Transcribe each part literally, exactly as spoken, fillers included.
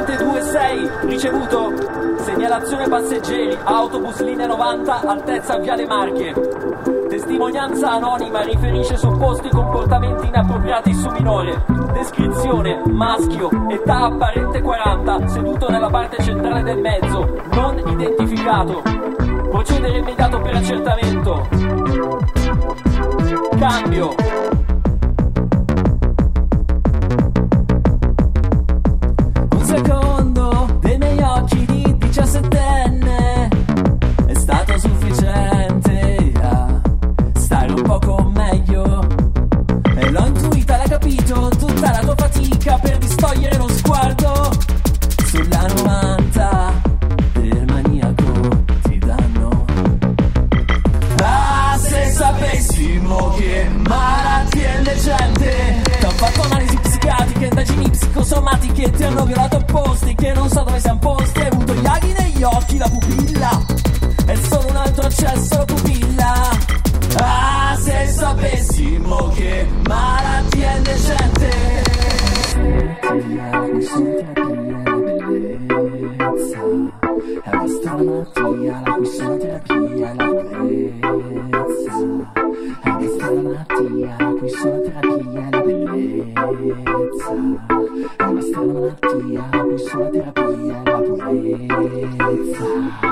Piemonte due sei, ricevuto. Segnalazione passeggeri, autobus linea novanta, altezza Viale Marche. Testimonianza anonima riferisce supposti comportamenti inappropriati su minore. Descrizione: maschio, età apparente quaranta, seduto nella parte centrale del mezzo, non identificato. Procedere immediato per accertamento. Cambio. Un secondo dei miei occhi di diciassettenne è stato sufficiente a stare un poco meglio. E l'ho intuita, l'hai capito, tutta la tua fatica per distogliere lo sguardo sulla novanta del maniaco ti danno. Ah, se sapessimo che malattia indecente ti hanno fatto analisi psichiatriche, indagini psicosomatiche, ti hanno violato posti che non so dove siamo posti. Hai avuto gli aghi negli occhi, la pupilla è solo un altro accesso alla pupilla. Ah, se sapessimo che malattia indecente. È questa la malattia, la cui sola terapia è la bellezza. È questa la malattia, la cui sola terapia è la bellezza. È questa la malattia, la cui sola terapia è la purezza.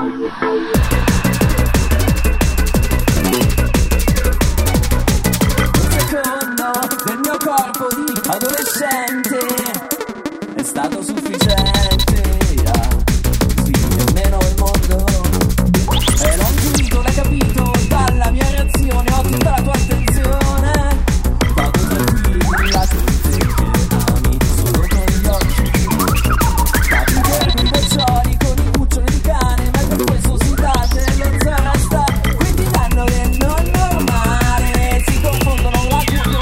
Del mio corpo di adolescente è stato sufficiente a scrivere meno il mondo. E l'ho intuito, l'hai capito, dalla mia reazione ho tutta la tua attenzione. Vado tranquilla, tutte che ami solo con gli occhi. Capi per i peggiori con i cuccioli di cane, ma per questo si dà dello zero a sta. Quindi danno del non normale, si confondono la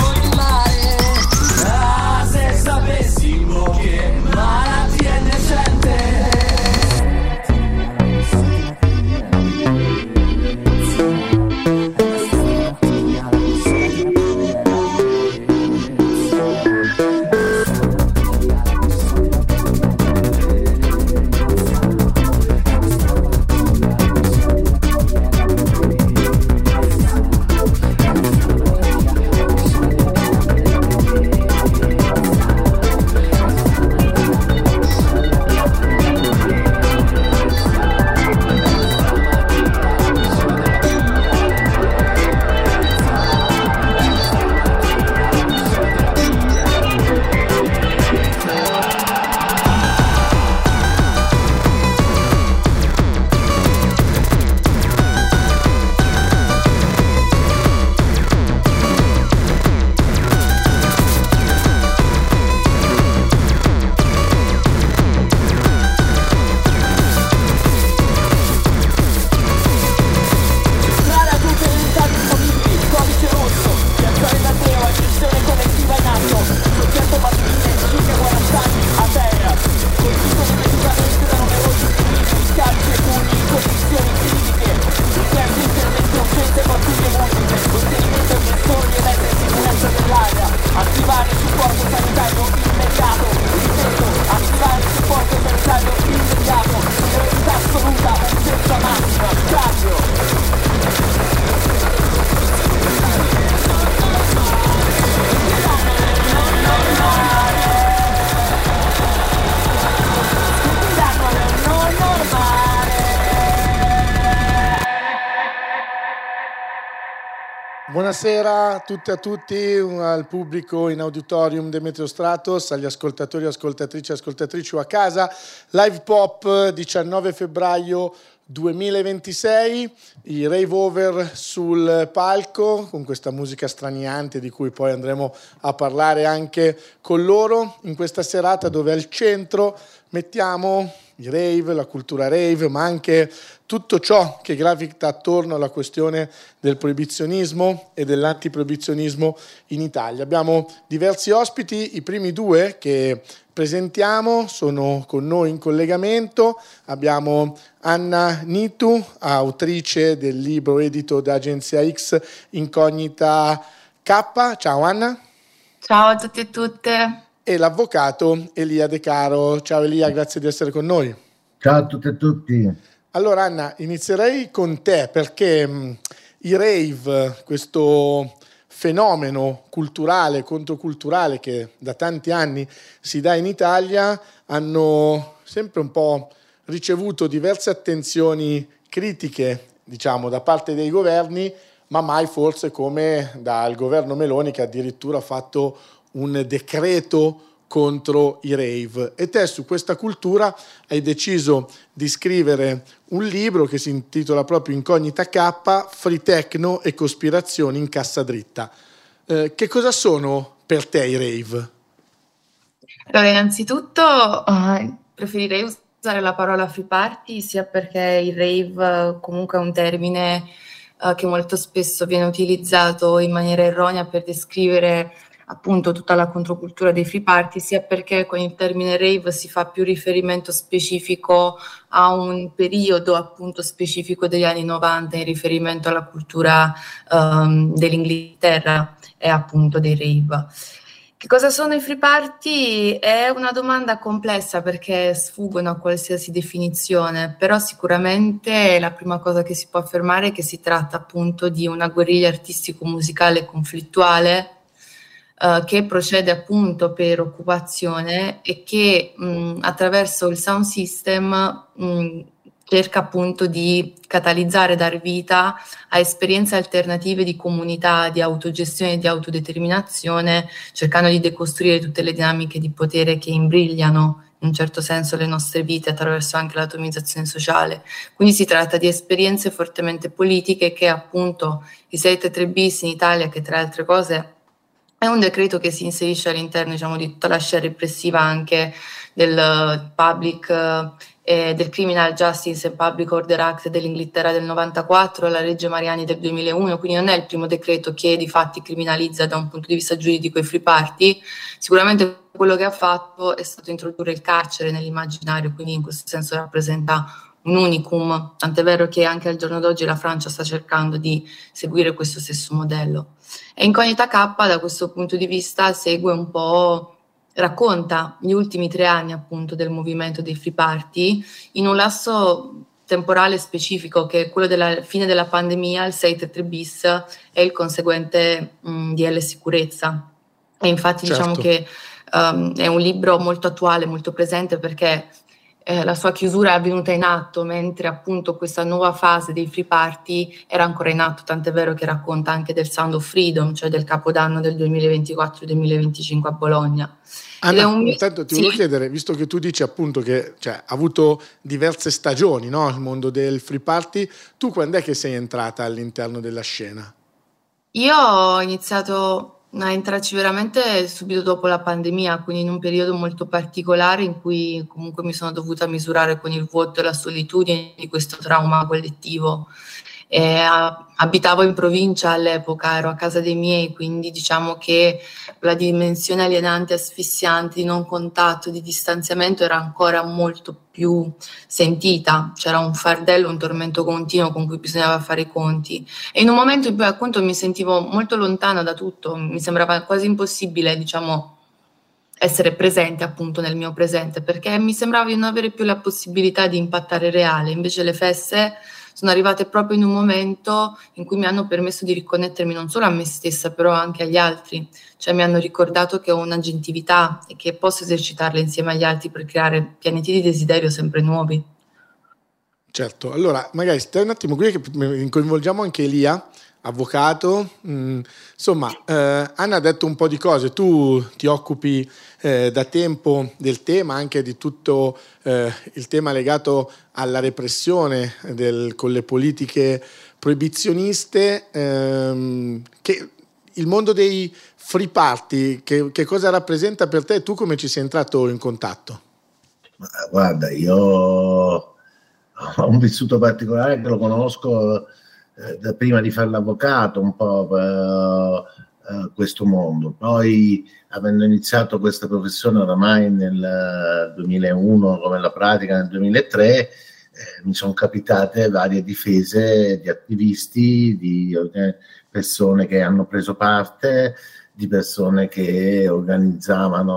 che malattia indecente. Buonasera a tutte e a tutti, al pubblico in auditorium Demetrio Stratos, agli ascoltatori, ascoltatrici e ascoltatrici o a casa. Live Pop diciannove febbraio duemilaventisei, i Rave Over sul palco con questa musica straniante di cui poi andremo a parlare anche con loro in questa serata dove al centro mettiamo i rave, la cultura rave, ma anche tutto ciò che gravita attorno alla questione del proibizionismo e dell'antiproibizionismo in Italia. Abbiamo diversi ospiti, i primi due che presentiamo sono con noi in collegamento. Abbiamo Anna Nitu, autrice del libro edito da Agenzia X Incognita K. Ciao Anna. Ciao a tutti e tutte. e l'avvocato Elia De Caro. Ciao Elia, grazie di essere con noi. Ciao a tutte e tutti. Allora Anna, inizierei con te perché mh, i rave, questo fenomeno culturale, controculturale che da tanti anni si dà in Italia, hanno sempre un po' ricevuto diverse attenzioni critiche, diciamo, da parte dei governi, ma mai forse come dal governo Meloni, che addirittura ha fatto un decreto contro i rave. E te su questa cultura hai deciso di scrivere un libro che si intitola proprio Incognita K, Free Techno e cospirazioni in cassa dritta. Eh, che cosa sono per te i rave? Allora, innanzitutto uh, preferirei usare la parola free party, sia perché il rave uh, comunque è un termine uh, che molto spesso viene utilizzato in maniera erronea per descrivere appunto tutta la controcultura dei free party, sia perché con il termine rave si fa più riferimento specifico a un periodo appunto specifico degli anni novanta in riferimento alla cultura um, dell'Inghilterra e appunto dei rave. Che cosa sono i free party? È una domanda complessa perché sfuggono a qualsiasi definizione, però sicuramente la prima cosa che si può affermare è che si tratta appunto di una guerriglia artistico-musicale conflittuale Uh, che procede appunto per occupazione e che mh, attraverso il sound system mh, cerca appunto di catalizzare, dar vita a esperienze alternative di comunità, di autogestione e di autodeterminazione, cercando di decostruire tutte le dinamiche di potere che imbrigliano in un certo senso le nostre vite attraverso anche l'atomizzazione sociale. Quindi si tratta di esperienze fortemente politiche che appunto i sei tre bis in Italia, che tra le altre cose è un decreto che si inserisce all'interno, diciamo, di tutta la scena repressiva anche del Public eh, del Criminal Justice and Public Order Act dell'Inghilterra del novantaquattro, la legge Mariani del duemilauno, quindi non è il primo decreto che di fatti criminalizza da un punto di vista giuridico i free party. Sicuramente quello che ha fatto è stato introdurre il carcere nell'immaginario, quindi in questo senso rappresenta un unicum, tant'è vero che anche al giorno d'oggi la Francia sta cercando di seguire questo stesso modello. E Incognita K da questo punto di vista segue un po', racconta gli ultimi tre anni appunto del movimento dei free party in un lasso temporale specifico che è quello della fine della pandemia, il sei tre bis e il conseguente mh, D L sicurezza. E infatti certo. Diciamo che um, è un libro molto attuale, molto presente perché Eh, la sua chiusura è avvenuta in atto mentre appunto questa nuova fase dei free party era ancora in atto, tant'è vero che racconta anche del Sound of Freedom, cioè del capodanno del duemilaventiquattro duemilaventicinque a Bologna. Anna, un... intanto ti sì. volevo chiedere, visto che tu dici appunto che cioè, ha avuto diverse stagioni, no? Il mondo del free party, tu quando è che sei entrata all'interno della scena? Io ho iniziato a entrarci veramente subito dopo la pandemia, quindi in un periodo molto particolare in cui comunque mi sono dovuta misurare con il vuoto e la solitudine di questo trauma collettivo. E, a, abitavo in provincia all'epoca, ero a casa dei miei, quindi diciamo che la dimensione alienante, asfissiante, di non contatto, di distanziamento era ancora molto più sentita, c'era un fardello, un tormento continuo con cui bisognava fare i conti e in un momento in cui appunto mi sentivo molto lontana da tutto, mi sembrava quasi impossibile, diciamo, essere presente appunto nel mio presente, perché mi sembrava di non avere più la possibilità di impattare reale. Invece le feste sono arrivate proprio in un momento in cui mi hanno permesso di riconnettermi non solo a me stessa, però anche agli altri, cioè mi hanno ricordato che ho un'agentività e che posso esercitarla insieme agli altri per creare pianeti di desiderio sempre nuovi. Certo, allora magari stai un attimo qui che coinvolgiamo anche Elia, avvocato. Mm, insomma, eh, Anna ha detto un po' di cose, tu ti occupi eh, da tempo del tema, anche di tutto eh, il tema legato alla repressione del, con le politiche proibizioniste, ehm, che il mondo dei free party, che, che cosa rappresenta per te e tu come ci sei entrato in contatto? Ma guarda, io ho un vissuto particolare che lo conosco eh, da prima di fare l'avvocato, un po' eh, eh, questo mondo. Poi, avendo iniziato questa professione oramai nel duemilauno, come la pratica nel duemilatré, eh, mi sono capitate varie difese di attivisti, di eh, persone che hanno preso parte, di persone che organizzavano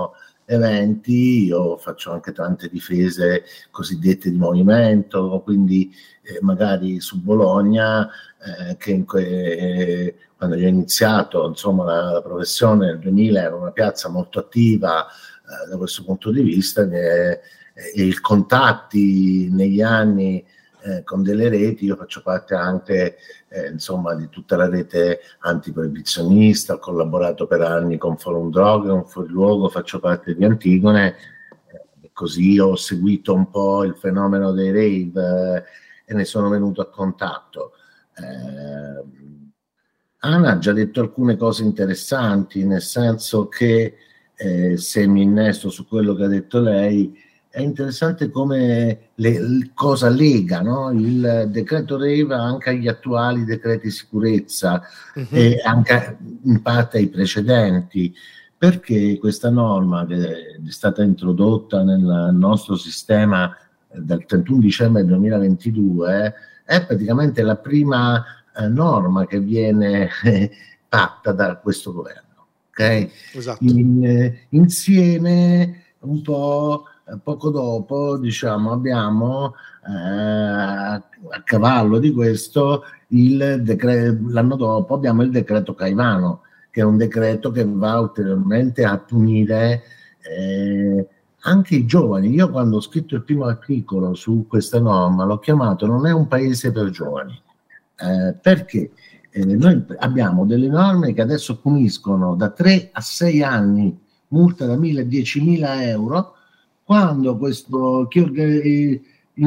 eventi. Io faccio anche tante difese cosiddette di movimento, quindi eh, magari su Bologna, eh, che in que- eh, quando io ho iniziato insomma la, la professione nel duemila era una piazza molto attiva eh, da questo punto di vista, e, e i contatti negli anni eh, con delle reti. Io faccio parte anche eh, insomma di tutta la rete antiproibizionista, ho collaborato per anni con Forum Droghe, con Fuori Luogo, faccio parte di Antigone, eh, così ho seguito un po' il fenomeno dei rave eh, e ne sono venuto a contatto. Eh, Anna ha già detto alcune cose interessanti, nel senso che eh, se mi innesto su quello che ha detto lei, è interessante come le, cosa lega, no? Il decreto rave anche agli attuali decreti sicurezza uh-huh. e anche in parte ai precedenti, perché questa norma che è stata introdotta nel nostro sistema dal trentuno dicembre duemilaventidue è praticamente la prima eh, norma che viene eh, fatta da questo governo, ok? Esatto. In, eh, insieme un po' poco dopo, diciamo, abbiamo eh, a cavallo di questo il decreto, l'anno dopo abbiamo il decreto Caivano, che è un decreto che va ulteriormente a punire eh, anche i giovani. Io quando ho scritto il primo articolo su questa norma l'ho chiamato "Non è un paese per giovani", eh, perché eh, noi abbiamo delle norme che adesso puniscono da tre a sei anni, multa da mille a diecimila euro, quando questo chi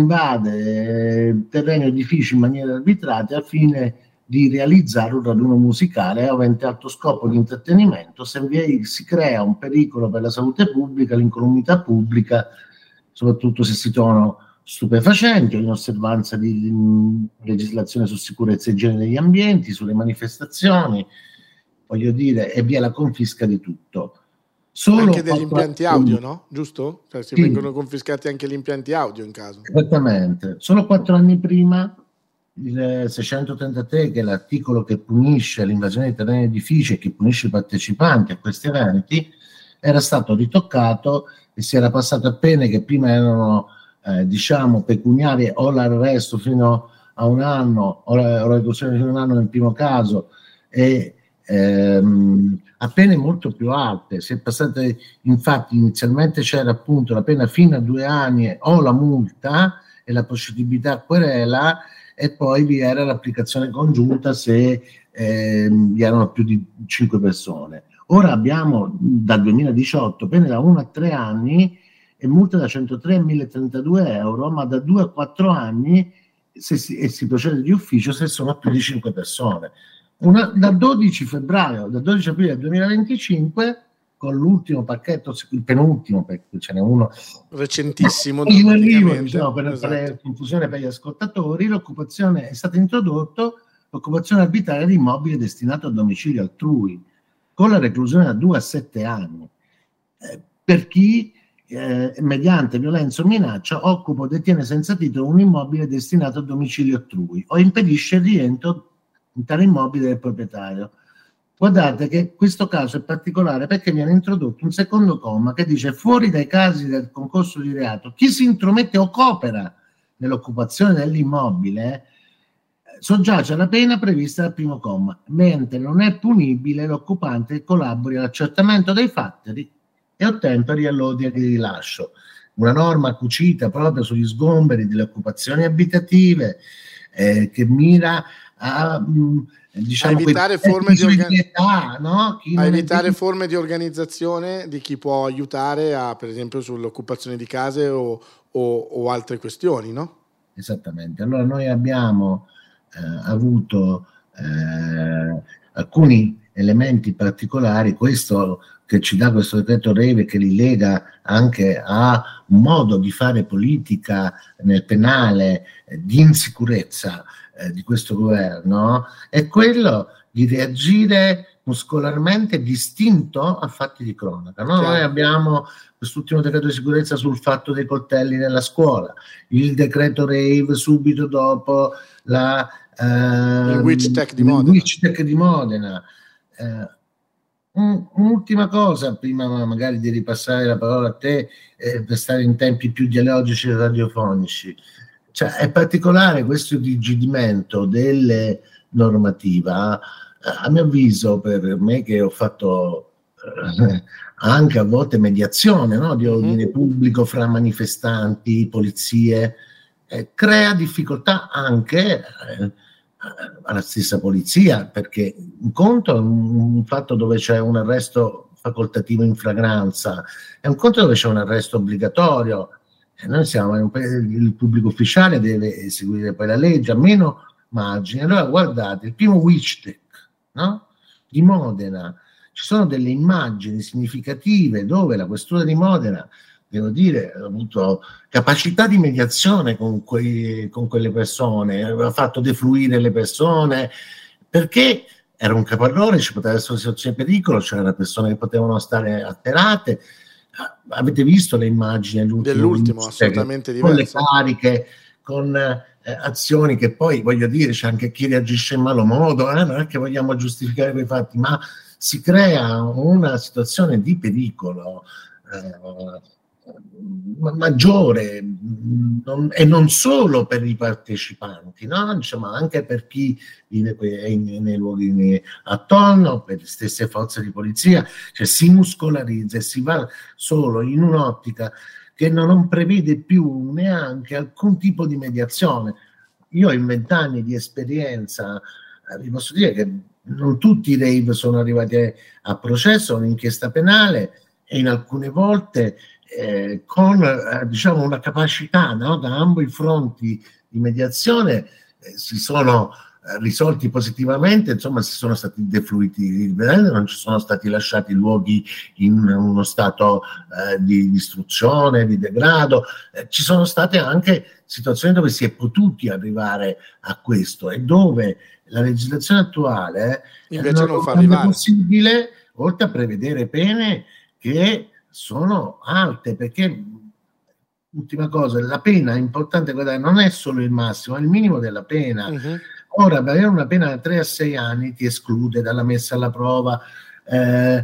invade terreni edifici in maniera arbitraria al fine di realizzare un raduno musicale avente alto scopo di intrattenimento, se vi si crea un pericolo per la salute pubblica, l'incolumità pubblica, soprattutto se si trovano stupefacenti o in osservanza di, di legislazione su sicurezza e igiene degli ambienti, sulle manifestazioni, voglio dire, e via la confisca di tutto. Solo anche degli impianti audio, no? Giusto? Cioè, si sì. vengono confiscati anche gli impianti audio in caso. Esattamente. Solo quattro anni prima il seicentotrentatré, che è l'articolo che punisce l'invasione di terreni edifici e che punisce i partecipanti a questi eventi, era stato ritoccato e si era passato a pene che prima erano eh, diciamo pecuniarie o l'arresto fino a un anno o la reclusione fino a un anno nel primo caso, e Ehm, a pene molto più alte. Si è passate, infatti inizialmente c'era appunto la pena fino a due anni o la multa e la procedibilità a querela, e poi vi era l'applicazione congiunta se ehm, vi erano più di cinque persone. Ora abbiamo dal duemiladiciotto pene da uno a tre anni e multa da centotré a mille trentadue euro, ma da due a quattro anni se si, e si procede di ufficio se sono più di cinque persone. Una, da dodici febbraio, da dodici aprile duemilaventicinque, con l'ultimo pacchetto, il penultimo, perché ce n'è uno recentissimo, in arrivo, diciamo, per esatto. fare confusione per gli ascoltatori, l'occupazione è stata introdotta, l'occupazione arbitraria di immobile destinato a domicilio altrui, con la reclusione da due a sette anni, eh, per chi eh, mediante violenza o minaccia occupa o detiene senza titolo un immobile destinato a domicilio altrui o impedisce il rientro in tale immobile del proprietario. Guardate che questo caso è particolare perché viene introdotto un secondo comma che dice: fuori dai casi del concorso di reato, chi si intromette o coopera nell'occupazione dell'immobile soggiace alla pena prevista dal primo comma, mentre non è punibile l'occupante che collabori all'accertamento dei fatti e ottemperi all'ordine di rilascio. Una norma cucita proprio sugli sgomberi delle occupazioni abitative eh, che mira a, diciamo, a evitare, forme di, organ- età, no? a evitare forme di organizzazione di chi può aiutare a, per esempio, sull'occupazione di case o, o, o altre questioni, no? Esattamente. Allora noi abbiamo eh, avuto eh, alcuni elementi particolari, questo che ci dà questo decreto rave, che li lega anche a un modo di fare politica nel penale eh, di insicurezza eh, di questo governo, è quello di reagire muscolarmente distinto a fatti di cronaca, no? Noi abbiamo quest'ultimo decreto di sicurezza sul fatto dei coltelli nella scuola, il decreto rave subito dopo la, eh, il Witch Tech di il Modena, Witch Tech di Modena. Eh, un'ultima cosa, prima magari di ripassare la parola a te, eh, per stare in tempi più dialogici e radiofonici. Cioè, è particolare questo rigidimento delle normativa, a mio avviso, per me che ho fatto eh, anche a volte mediazione, no, di ordine mm-hmm. pubblico fra manifestanti, polizie, eh, crea difficoltà anche eh, alla stessa polizia, perché un conto è un, un fatto dove c'è un arresto facoltativo in flagranza, è un conto dove c'è un arresto obbligatorio. E noi siamo un paese, il pubblico ufficiale deve eseguire poi la legge a meno margine. Allora guardate, il primo Witchtech, no? Di Modena, ci sono delle immagini significative dove la questura di Modena, devo dire, ha avuto capacità di mediazione con, quei, con quelle persone, aveva fatto defluire le persone, perché era un capannone, ci poteva essere una situazione di pericolo, c'erano persone che potevano stare atterrate. Avete visto le immagini dell'ultimo, assolutamente diverso, diverso, con le cariche, con eh, azioni che poi, voglio dire, c'è anche chi reagisce in malo modo, eh? Non è che vogliamo giustificare quei fatti, ma si crea una situazione di pericolo eh, maggiore, non, e non solo per i partecipanti, no? Diciamo, anche per chi vive nei, nei luoghi attorno, per le stesse forze di polizia, cioè si muscolarizza e si va solo in un'ottica che non, non prevede più neanche alcun tipo di mediazione. Io ho in vent'anni di esperienza, eh, vi posso dire che non tutti i rave sono arrivati a, a processo, un'inchiesta penale, e in alcune volte Eh, con eh, diciamo una capacità, no, da ambo i fronti di mediazione eh, si sono eh, risolti positivamente, insomma si sono stati defluiti, non ci sono stati lasciati luoghi in uno stato eh, di distruzione, di degrado, eh, ci sono state anche situazioni dove si è potuti arrivare a questo e dove la legislazione attuale invece non, non fa non arrivare. È possibile, oltre a prevedere pene che sono alte, perché ultima cosa, la pena è importante, guardare, non è solo il massimo, è il minimo della pena. Uh-huh. Ora, avere una pena da tre a sei anni ti esclude dalla messa alla prova, eh,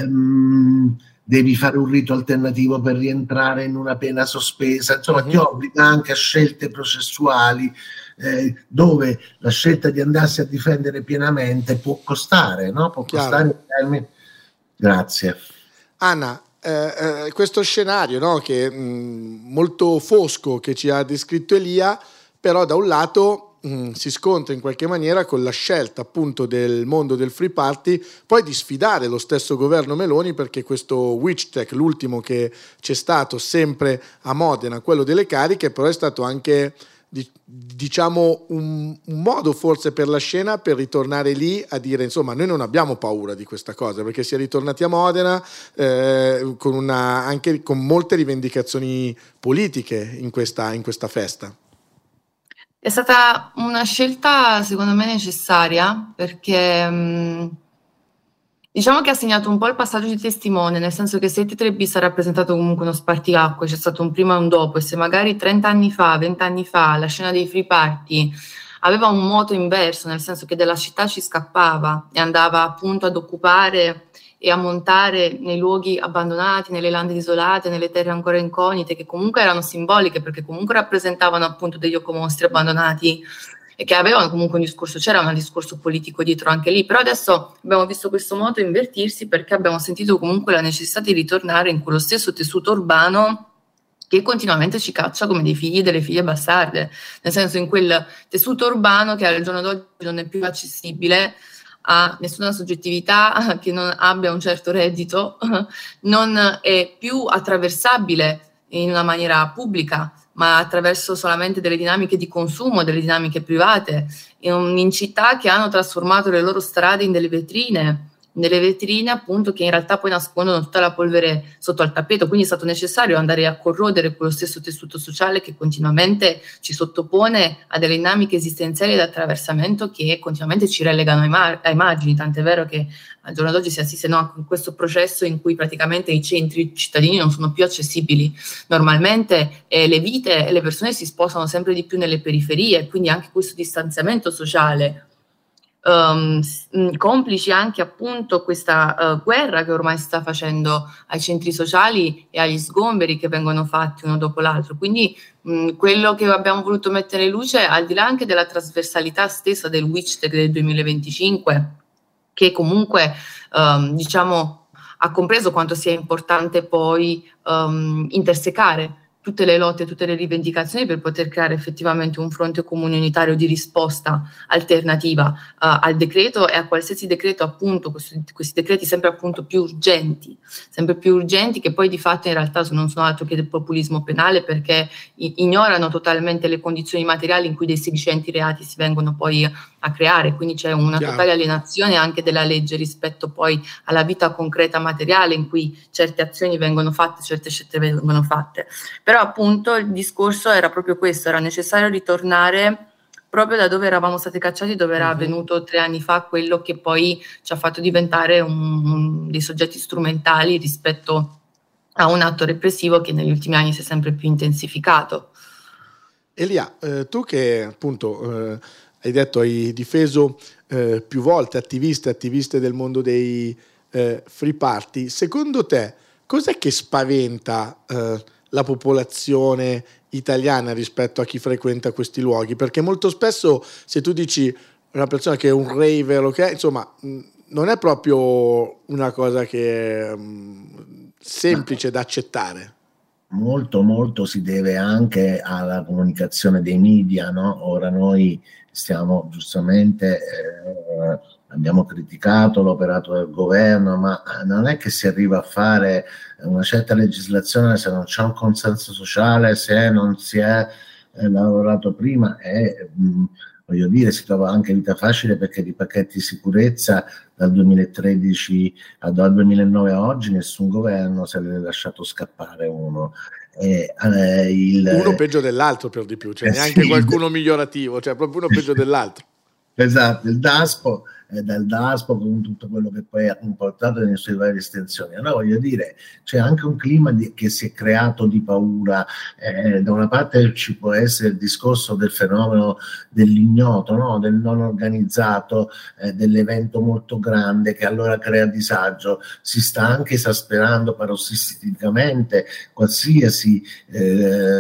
ehm, devi fare un rito alternativo per rientrare in una pena sospesa, insomma uh-huh. ti obbliga anche a scelte processuali eh, dove la scelta di andarsi a difendere pienamente può costare, no? Può Chiaro. costare termini. Grazie. Anna, Eh, eh, questo scenario, no, che mh, molto fosco che ci ha descritto Elia, però da un lato mh, si scontra in qualche maniera con la scelta appunto del mondo del free party poi di sfidare lo stesso governo Meloni, perché questo Witchtech, l'ultimo che c'è stato sempre a Modena, quello delle cariche, però è stato anche diciamo un, un modo forse per la scena per ritornare lì a dire insomma noi non abbiamo paura di questa cosa, perché si è ritornati a Modena eh, con una, anche con molte rivendicazioni politiche in questa, in questa festa. È stata una scelta secondo me necessaria, perché mh, diciamo che ha segnato un po' il passaggio di testimone, nel senso che sette tre bis ha rappresentato comunque uno spartiacque, c'è stato un prima e un dopo, e se magari trenta anni fa, venti anni fa la scena dei free party aveva un moto inverso, nel senso che della città ci scappava e andava appunto ad occupare e a montare nei luoghi abbandonati, nelle lande isolate, nelle terre ancora incognite, che comunque erano simboliche perché comunque rappresentavano appunto degli ecomostri abbandonati e che avevano comunque un discorso, c'era un discorso politico dietro anche lì, però adesso abbiamo visto questo moto invertirsi perché abbiamo sentito comunque la necessità di ritornare in quello stesso tessuto urbano che continuamente ci caccia come dei figli delle figlie bastarde, nel senso in quel tessuto urbano che al giorno d'oggi non è più accessibile a nessuna soggettività che non abbia un certo reddito, non è più attraversabile in una maniera pubblica, ma attraverso solamente delle dinamiche di consumo, delle dinamiche private, in, in città che hanno trasformato le loro strade in delle vetrine, nelle vetrine appunto che in realtà poi nascondono tutta la polvere sotto al tappeto, quindi è stato necessario andare a corrodere quello stesso tessuto sociale che continuamente ci sottopone a delle dinamiche esistenziali di attraversamento che continuamente ci relegano ai, mar- ai margini, tant'è vero che al giorno d'oggi si assiste no, a questo processo in cui praticamente i centri cittadini non sono più accessibili normalmente e le vite e le persone si spostano sempre di più nelle periferie, quindi anche questo distanziamento sociale um, complici anche appunto questa uh, guerra che ormai si sta facendo ai centri sociali e agli sgomberi che vengono fatti uno dopo l'altro. Quindi mh, quello che abbiamo voluto mettere in luce, al di là anche della trasversalità stessa del WitchTech del duemilaventicinque, che comunque um, diciamo ha compreso quanto sia importante poi um, intersecare tutte le lotte, tutte le rivendicazioni per poter creare effettivamente un fronte comune unitario di risposta alternativa uh, al decreto e a qualsiasi decreto, appunto, questi, questi decreti sempre appunto più urgenti, sempre più urgenti, che poi di fatto in realtà non sono altro che del populismo penale, perché ignorano totalmente le condizioni materiali in cui dei sedicenti reati si vengono poi a creare, quindi c'è una Chiaro. totale alienazione anche della legge rispetto poi alla vita concreta materiale in cui certe azioni vengono fatte, certe scelte vengono fatte. Però appunto il discorso era proprio questo, era necessario ritornare proprio da dove eravamo stati cacciati, dove era avvenuto tre anni fa quello che poi ci ha fatto diventare un, un, dei soggetti strumentali rispetto a un atto repressivo che negli ultimi anni si è sempre più intensificato. Elia, eh, tu che appunto eh, hai detto hai difeso eh, più volte attiviste, attiviste del mondo dei eh, free party, secondo te cos'è che spaventa eh, la popolazione italiana rispetto a chi frequenta questi luoghi? Perché molto spesso se tu dici una persona che è un raver, okay, insomma mh, non è proprio una cosa che è mh, semplice da accettare. Molto, molto si deve anche alla comunicazione dei media, no? Ora noi stiamo giustamente, eh, abbiamo criticato l'operato del governo, ma non è che si arriva a fare una certa legislazione se non c'è un consenso sociale, se non si è eh, lavorato prima e mh, voglio dire, si trova anche vita facile, perché di pacchetti di sicurezza dal duemilatredici a, dal duemilanove a oggi nessun governo se ne è lasciato scappare uno. Eh, eh, il, uno peggio dell'altro per di più, cioè eh, neanche sì, qualcuno migliorativo, cioè proprio uno peggio dell'altro. Esatto, il DASPO, eh, dal DASPO con tutto quello che poi ha comportato nelle sue varie estensioni. Allora voglio dire, c'è anche un clima di, che si è creato di paura. Eh, da una parte ci può essere il discorso del fenomeno dell'ignoto, no? Del non organizzato, eh, dell'evento molto grande che allora crea disagio. Si sta anche esasperando parossisticamente qualsiasi eh,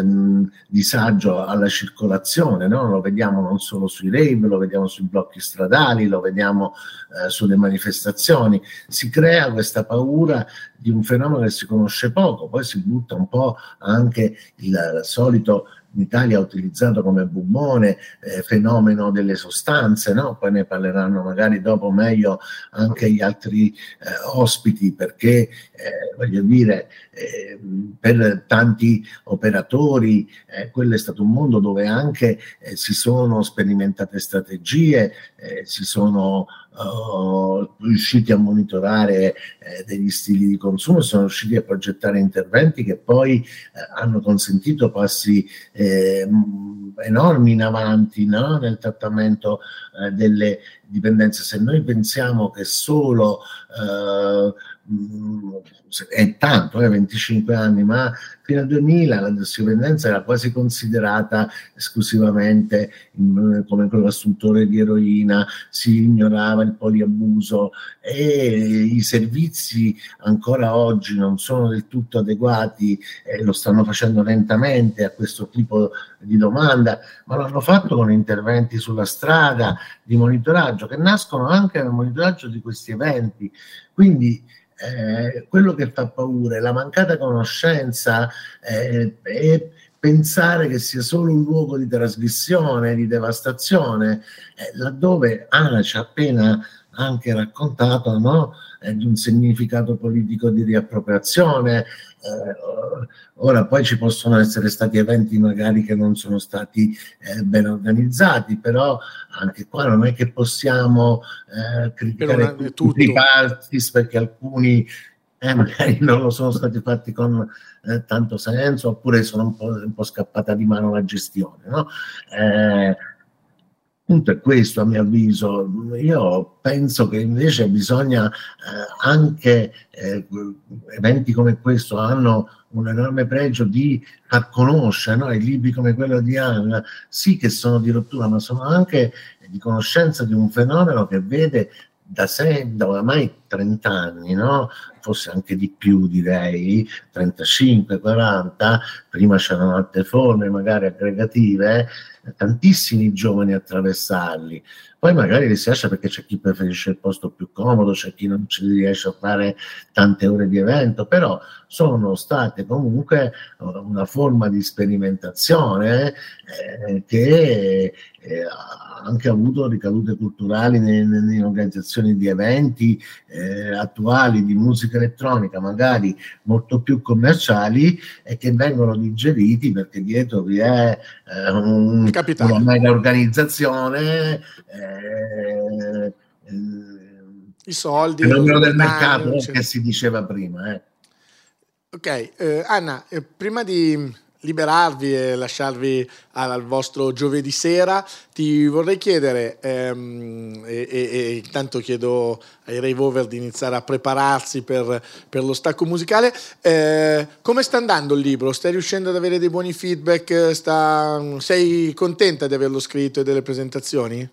disagio alla circolazione, no? Lo vediamo non solo sui rave, lo vediamo sui blocchi stradali, lo vediamo eh, sulle manifestazioni. Si crea questa paura di un fenomeno che si conosce poco, poi si butta un po' anche il, il solito, in Italia utilizzato come bubbone, eh, fenomeno delle sostanze, no? Poi ne parleranno magari dopo meglio anche gli altri eh, ospiti, perché eh, voglio dire, eh, per tanti operatori eh, quello è stato un mondo dove anche eh, si sono sperimentate strategie, eh, si sono Uh, riusciti a monitorare eh, degli stili di consumo, sono riusciti a progettare interventi che poi eh, hanno consentito passi eh, enormi in avanti, no? Nel trattamento eh, delle dipendenze. Se noi pensiamo che solo eh, è tanto, eh, venticinque anni, ma fino al duemila la tossicodipendenza era quasi considerata esclusivamente in, come assuntore di eroina, si ignorava il poliabuso e i servizi ancora oggi non sono del tutto adeguati, eh, lo stanno facendo lentamente a questo tipo di domanda, ma l'hanno fatto con interventi sulla strada di monitoraggio che nascono anche nel monitoraggio di questi eventi. Quindi Eh, quello che fa paura è la mancata conoscenza eh, e pensare che sia solo un luogo di trasmissione, di devastazione, eh, laddove Ana ci ha appena anche raccontato, no? Eh, di un significato politico di riappropriazione. Eh, ora poi ci possono essere stati eventi magari che non sono stati eh, ben organizzati, però anche qua non è che possiamo eh, criticare tutti i partis, perché alcuni eh, magari non lo sono stati fatti con eh, tanto senso, oppure sono un po', un po' scappata di mano la gestione, no? Eh, punto è questo, a mio avviso. Io penso che invece bisogna eh, anche eh, eventi come questo hanno un enorme pregio di far conoscere, no? I libri come quello di Anna, sì che sono di rottura, ma sono anche di conoscenza di un fenomeno che vede da sempre, da ormai trenta anni, no? Forse anche di più, direi, trentacinque quaranta, prima c'erano altre forme magari aggregative, tantissimi giovani attraversarli. Poi magari li si lascia perché c'è chi preferisce il posto più comodo, c'è chi non ci riesce a fare tante ore di evento, però sono state comunque una forma di sperimentazione eh, che eh, ha anche avuto ricadute culturali in organizzazioni di eventi eh, attuali di musica elettronica, magari molto più commerciali, e che vengono digeriti perché dietro vi è eh, un, una mega organizzazione, eh, eh, i soldi, il numero del mercato che si diceva prima. Eh. Ok, eh, Anna, eh, prima di liberarvi e lasciarvi al, al vostro giovedì sera, ti vorrei chiedere, ehm, e, e, e intanto chiedo ai Rave Over di iniziare a prepararsi per, per lo stacco musicale, eh, come sta andando il libro? Stai riuscendo ad avere dei buoni feedback? Sta, sei contenta di averlo scritto e delle presentazioni?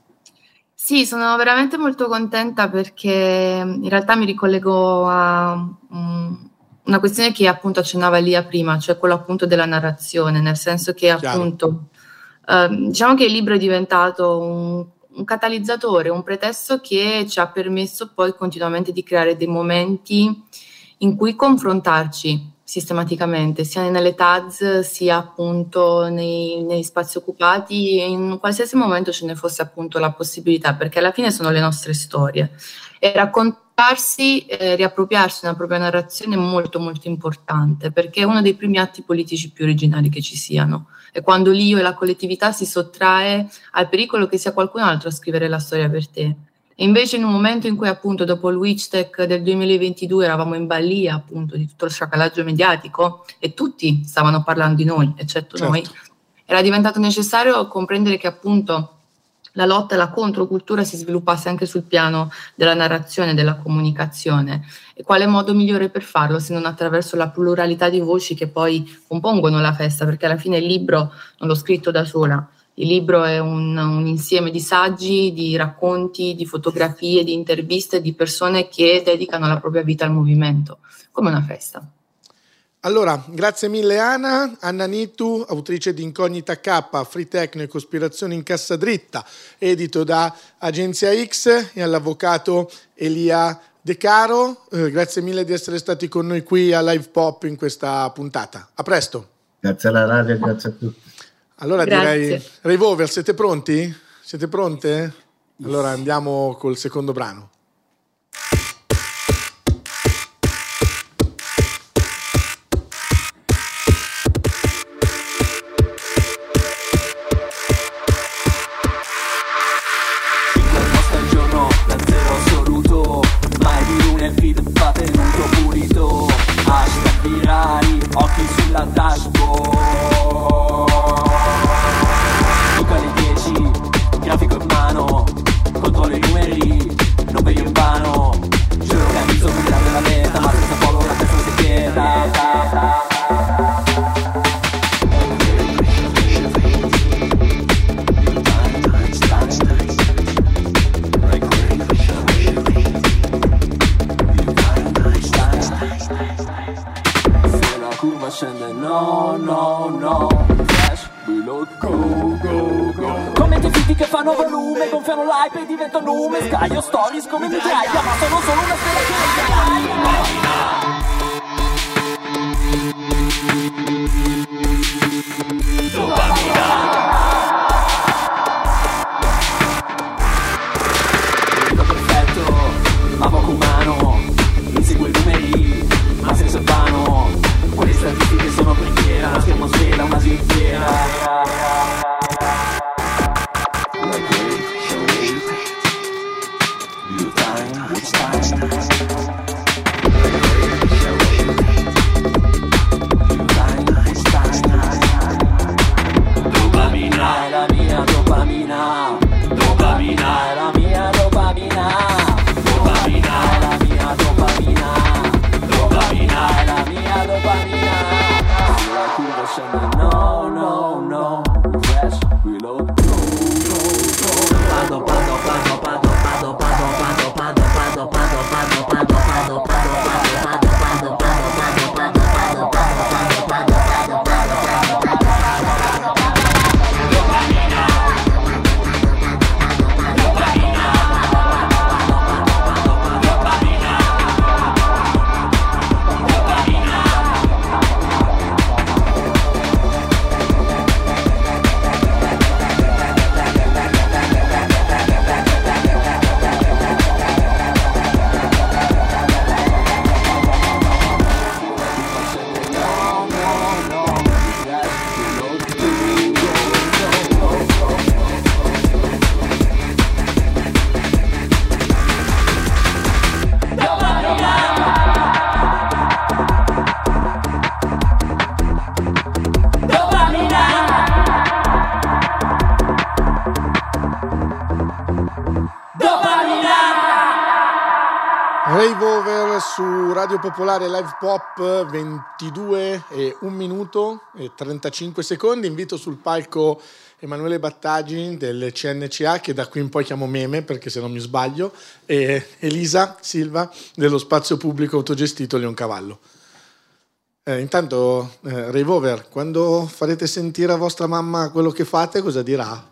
Sì, sono veramente molto contenta perché in realtà mi ricollego a um, una questione che appunto accennava Elia prima, cioè quello appunto della narrazione, nel senso che Chiaro. appunto eh, diciamo che il libro è diventato un, un catalizzatore, un pretesto che ci ha permesso poi continuamente di creare dei momenti in cui confrontarci sistematicamente, sia nelle T A Z, sia appunto nei, negli spazi occupati, in qualsiasi momento ce ne fosse appunto la possibilità, perché alla fine sono le nostre storie. E raccontarsi, eh, riappropriarsi una propria narrazione è molto molto importante, perché è uno dei primi atti politici più originali che ci siano. È quando l'io e la collettività si sottrae al pericolo che sia qualcun altro a scrivere la storia per te. E invece in un momento in cui appunto dopo il Witchtech del duemilaventidue eravamo in balia appunto di tutto il sciacallaggio mediatico e tutti stavano parlando di noi, eccetto certo. noi, era diventato necessario comprendere che appunto la lotta e la controcultura si sviluppasse anche sul piano della narrazione e della comunicazione. E quale modo migliore per farlo se non attraverso la pluralità di voci che poi compongono la festa, perché alla fine il libro non l'ho scritto da sola. Il libro è un, un insieme di saggi, di racconti, di fotografie, di interviste di persone che dedicano la propria vita al movimento, come una festa. Allora, grazie mille Anna. Anna Nitu, autrice di Incognita K, Free Techno e Cospirazione in cassa dritta, edito da Agenzia X, e all'avvocato Elia De Caro. Eh, grazie mille di essere stati con noi qui a Live Pop in questa puntata. A presto. Grazie alla radio e grazie a tutti. Allora Grazie. direi, Rave Over, siete pronti? Siete pronte? Allora andiamo col secondo brano. Occhi sulla dashboard, Luca alle dieci, grafico in mano, controllo i numeri, non vedo in vano, ci organizzo quella della meta, ma senza follow la testa si quieta. Scende, no, no, no, flash, reload, go, go, go. Commenti fitti che fanno volume, gonfiano l'hype e diventano nume. Scaglio stories come mitraia, ma sono solo una stella che dopamina. Vedo perfetto, ma poco umano. Inseguo i numeri, ma senza il vano. Quelle statistiche sono preghiera, una schermo svela, una sinfera. Radio Popolare Live Pop, ventidue e un minuto e trentacinque secondi. Invito sul palco Emanuele Battagi del C N C A, che da qui in poi chiamo Meme perché se non mi sbaglio, e Elisa Silva dello spazio pubblico autogestito Leoncavallo. Eh, intanto, eh, Rave Over, quando farete sentire a vostra mamma quello che fate, cosa dirà?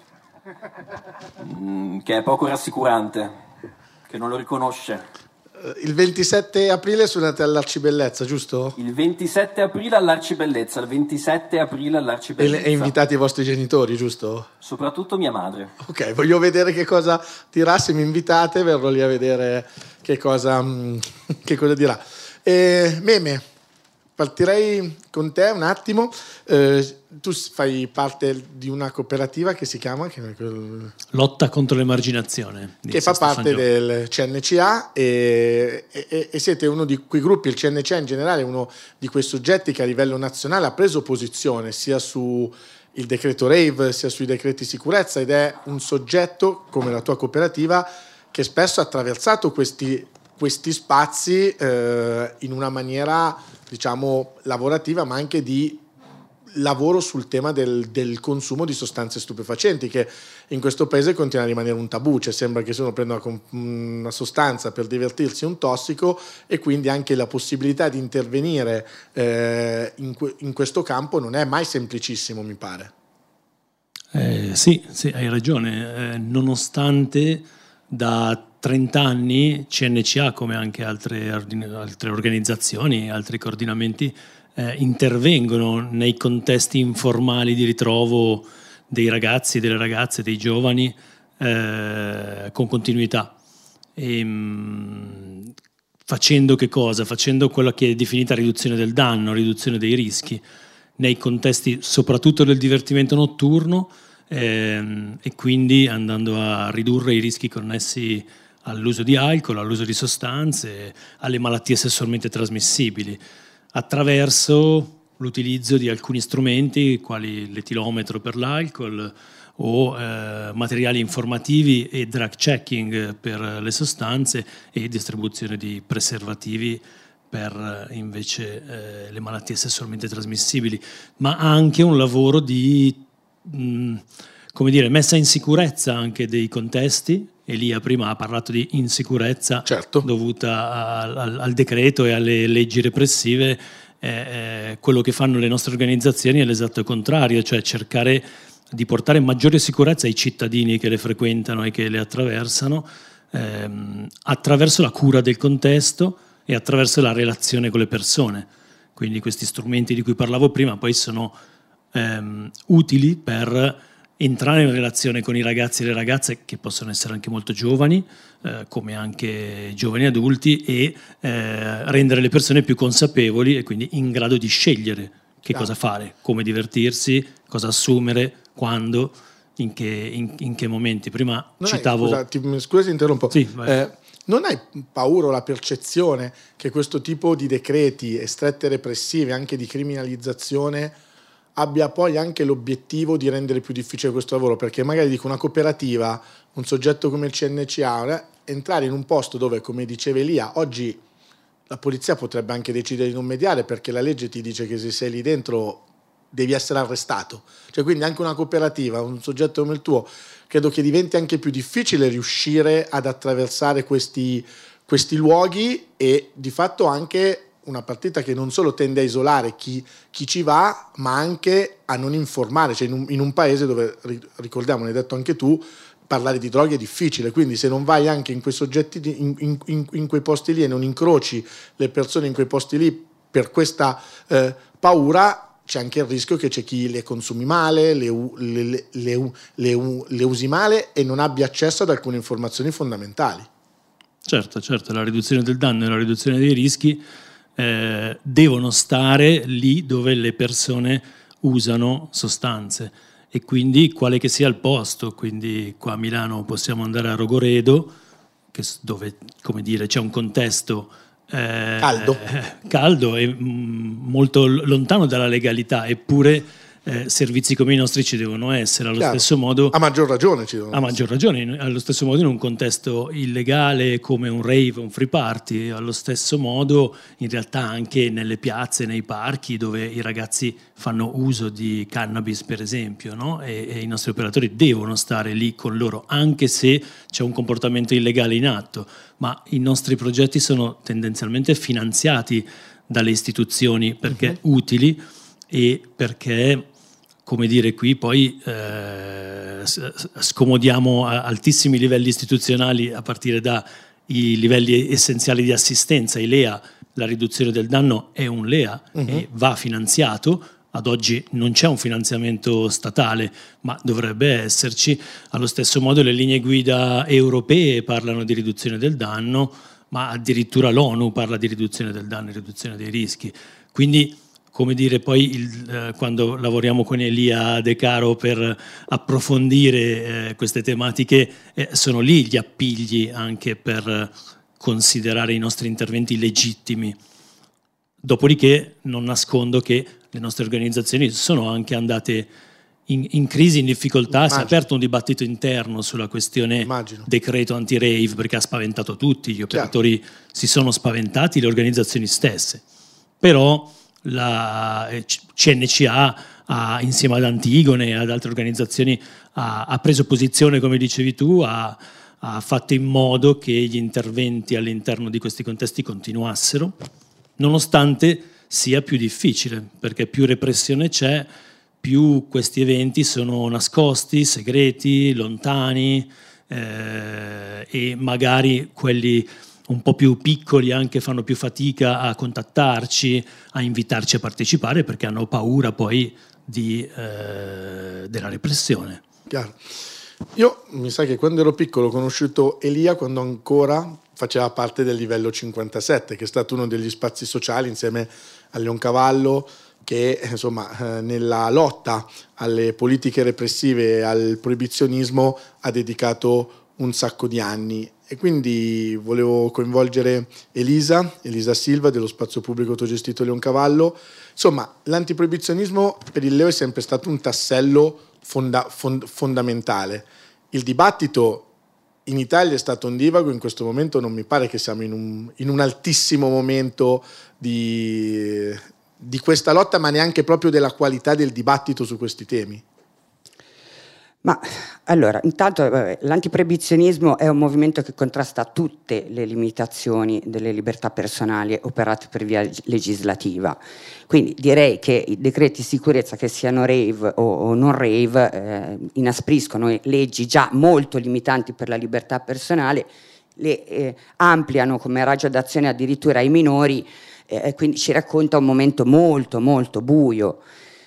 Mm, che è poco rassicurante, che non lo riconosce. Il ventisette aprile suonate all'Arcibellezza, giusto? Il ventisette aprile all'Arcibellezza, il ventisette aprile all'Arcibellezza. E, e invitati i vostri genitori, giusto? Soprattutto mia madre. Ok, voglio vedere che cosa dirà. Se mi invitate verrò lì a vedere che cosa, che cosa dirà. E, Meme, partirei con te un attimo. Eh, tu fai parte di una cooperativa che si chiama che Lotta contro l'emarginazione, che fa parte del C N C A e, e, e siete uno di quei gruppi. Il C N C A in generale è uno di quei soggetti che a livello nazionale ha preso posizione sia su il decreto Rave sia sui decreti sicurezza, ed è un soggetto come la tua cooperativa che spesso ha attraversato questi, questi spazi eh, in una maniera, diciamo, lavorativa, ma anche di lavoro sul tema del, del consumo di sostanze stupefacenti, che in questo paese continua a rimanere un tabù. Cioè sembra che se uno prende una, una sostanza per divertirsi è un tossico, e quindi anche la possibilità di intervenire eh, in, in questo campo non è mai semplicissimo, mi pare. Eh, sì, sì, hai ragione. Eh, nonostante da trenta anni C N C A, come anche altre, altre organizzazioni, altri coordinamenti, Eh, intervengono nei contesti informali di ritrovo dei ragazzi, delle ragazze, dei giovani eh, con continuità. E, mh, facendo che cosa? Facendo quella che è definita riduzione del danno, riduzione dei rischi, nei contesti soprattutto del divertimento notturno ehm, e quindi andando a ridurre i rischi connessi all'uso di alcol, all'uso di sostanze, alle malattie sessualmente trasmissibili, attraverso l'utilizzo di alcuni strumenti quali l'etilometro per l'alcol o eh, materiali informativi e drug checking per le sostanze e distribuzione di preservativi per invece eh, le malattie sessualmente trasmissibili, ma anche un lavoro di mh, come dire, messa in sicurezza anche dei contesti. Elia prima ha parlato di insicurezza, certo, dovuta al, al, al decreto e alle leggi repressive. Eh, eh, quello che fanno le nostre organizzazioni è l'esatto contrario, cioè cercare di portare maggiore sicurezza ai cittadini che le frequentano e che le attraversano ehm, attraverso la cura del contesto e attraverso la relazione con le persone. Quindi questi strumenti di cui parlavo prima poi sono ehm, utili per entrare in relazione con i ragazzi e le ragazze, che possono essere anche molto giovani, eh, come anche giovani adulti, e eh, rendere le persone più consapevoli e quindi in grado di scegliere che ah. cosa fare, come divertirsi, cosa assumere, quando, in che, in, in che momenti. Prima non citavo... Hai, scusa, ti, scusa ti interrompo. Sì, eh, non hai paura o la percezione che questo tipo di decreti e strette repressive, anche di criminalizzazione, abbia poi anche l'obiettivo di rendere più difficile questo lavoro? Perché magari dico una cooperativa, un soggetto come il C N C A, entrare in un posto dove, come diceva Elia, oggi la polizia potrebbe anche decidere di non mediare perché la legge ti dice che se sei lì dentro devi essere arrestato. Cioè, quindi anche una cooperativa, un soggetto come il tuo, credo che diventi anche più difficile riuscire ad attraversare questi, questi luoghi, e di fatto anche una partita che non solo tende a isolare chi, chi ci va, ma anche a non informare. Cioè in un, in un paese dove, ricordiamo, ne hai detto anche tu, parlare di droghe è difficile, quindi se non vai anche in quei soggetti, in, in, in, in quei posti lì, e non incroci le persone in quei posti lì per questa eh, paura, c'è anche il rischio che c'è chi le consumi male, le, le, le, le, le, le usi male e non abbia accesso ad alcune informazioni fondamentali. Certo, certo, la riduzione del danno e la riduzione dei rischi Eh, devono stare lì dove le persone usano sostanze, e quindi quale che sia il posto. Quindi qua a Milano possiamo andare a Rogoredo, che, dove, come dire, c'è un contesto eh, caldo, eh, caldo e mh, molto lontano dalla legalità, eppure eh, servizi come i nostri ci devono essere. Allo Chiaro. stesso modo, a maggior ragione ci devono a maggior ragione, allo stesso modo in un contesto illegale come un rave, un free party, allo stesso modo in realtà anche nelle piazze, nei parchi dove i ragazzi fanno uso di cannabis per esempio, no? e, e i nostri operatori devono stare lì con loro anche se c'è un comportamento illegale in atto, ma i nostri progetti sono tendenzialmente finanziati dalle istituzioni perché uh-huh. utili e perché, come dire, qui poi eh, scomodiamo a altissimi livelli istituzionali a partire dai livelli essenziali di assistenza. I L E A, la riduzione del danno è un L E A uh-huh. e va finanziato. Ad oggi non c'è un finanziamento statale, ma dovrebbe esserci. Allo stesso modo le linee guida europee parlano di riduzione del danno, ma addirittura l'ONU parla di riduzione del danno e riduzione dei rischi. Quindi, come dire, poi il, eh, quando lavoriamo con Elia De Caro per approfondire eh, queste tematiche, eh, sono lì gli appigli anche per considerare i nostri interventi legittimi. Dopodiché non nascondo che le nostre organizzazioni sono anche andate in, in crisi, in difficoltà. Immagino. Si è aperto un dibattito interno sulla questione Immagino. decreto anti-rave perché ha spaventato tutti, gli operatori Chiaro. si sono spaventati, le organizzazioni stesse. Però la C N C A ha, insieme ad Antigone e ad altre organizzazioni ha, ha preso posizione, come dicevi tu, ha, ha fatto in modo che gli interventi all'interno di questi contesti continuassero, nonostante sia più difficile, perché più repressione c'è, più questi eventi sono nascosti, segreti, lontani eh, e magari quelli un po' più piccoli anche fanno più fatica a contattarci, a invitarci a partecipare perché hanno paura poi di, eh, della repressione. Chiaro. Io mi sa che quando ero piccolo ho conosciuto Elia quando ancora faceva parte del livello cinquantasette, che è stato uno degli spazi sociali insieme a Leoncavallo che insomma eh, nella lotta alle politiche repressive e al proibizionismo ha dedicato un sacco di anni. E quindi volevo coinvolgere Elisa, Elisa Silva dello Spazio Pubblico Autogestito Leoncavallo. Insomma, l'antiproibizionismo per il Leo è sempre stato un tassello fonda- fond- fondamentale. Il dibattito in Italia è stato ondivago, in questo momento non mi pare che siamo in un, in un altissimo momento di, di questa lotta, ma neanche proprio della qualità del dibattito su questi temi. Ma allora, intanto vabbè, l'antiproibizionismo è un movimento che contrasta tutte le limitazioni delle libertà personali operate per via legislativa. Quindi direi che i decreti di sicurezza, che siano rave o, o non rave, eh, inaspriscono leggi già molto limitanti per la libertà personale, le eh, ampliano come raggio d'azione addirittura ai minori, eh, quindi ci racconta un momento molto molto buio.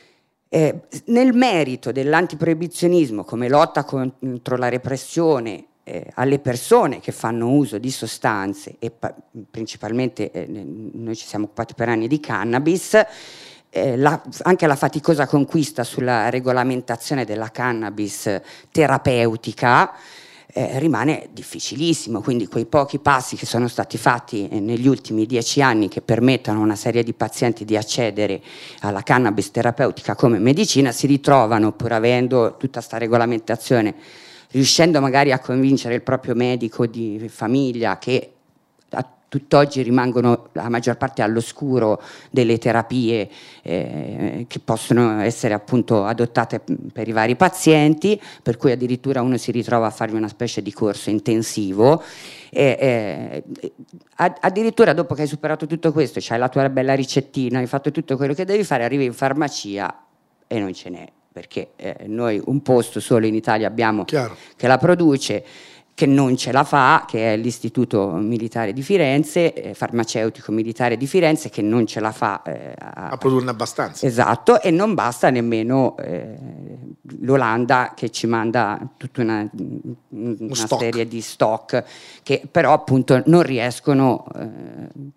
Eh, nel merito dell'antiproibizionismo come lotta contro la repressione eh, alle persone che fanno uso di sostanze e pa- principalmente eh, noi ci siamo occupati per anni di cannabis, eh, la, anche la faticosa conquista sulla regolamentazione della cannabis terapeutica Eh, rimane difficilissimo, quindi quei pochi passi che sono stati fatti eh, negli ultimi dieci anni che permettono a una serie di pazienti di accedere alla cannabis terapeutica come medicina si ritrovano, pur avendo tutta sta regolamentazione, riuscendo magari a convincere il proprio medico di famiglia che a tutt'oggi rimangono la maggior parte all'oscuro delle terapie eh, che possono essere appunto adottate per i vari pazienti, per cui addirittura uno si ritrova a fargli una specie di corso intensivo e, eh, addirittura dopo che hai superato tutto questo, c'hai la tua bella ricettina, hai fatto tutto quello che devi fare, arrivi in farmacia e non ce n'è, perché eh, noi un posto solo in Italia abbiamo Chiaro. che la produce, che non ce la fa, che è l'Istituto Militare di Firenze, eh, farmaceutico militare di Firenze, che non ce la fa eh, a, a produrne abbastanza. Esatto, e non basta nemmeno eh, l'Olanda che ci manda tutta una, una serie di stock che però appunto non riescono eh,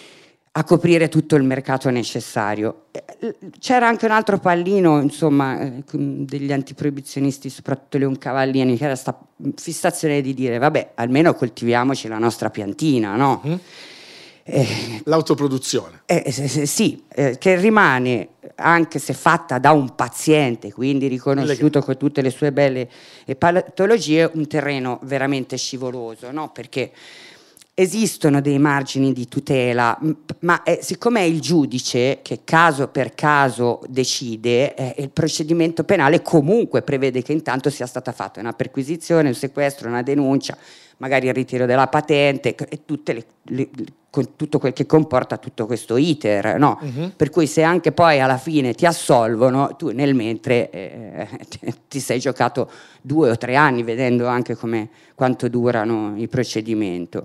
a coprire tutto il mercato necessario. C'era anche un altro pallino, insomma, eh, degli antiproibizionisti, soprattutto Leoncavallini, che era questa fissazione di dire vabbè, almeno coltiviamoci la nostra piantina, no? Mm. Eh, L'autoproduzione. Eh, sì, eh, che rimane, anche se fatta da un paziente, quindi riconosciuto con tutte le sue belle patologie, un terreno veramente scivoloso, no? Perché esistono dei margini di tutela, ma eh, siccome è il giudice che caso per caso decide, eh, il procedimento penale comunque prevede che intanto sia stata fatta una perquisizione, un sequestro, una denuncia, magari il ritiro della patente e tutte le, le, con tutto quel che comporta tutto questo iter, no? Uh-huh. Per cui se anche poi alla fine ti assolvono, tu nel mentre eh, ti sei giocato due o tre anni, vedendo anche come, quanto durano i procedimenti.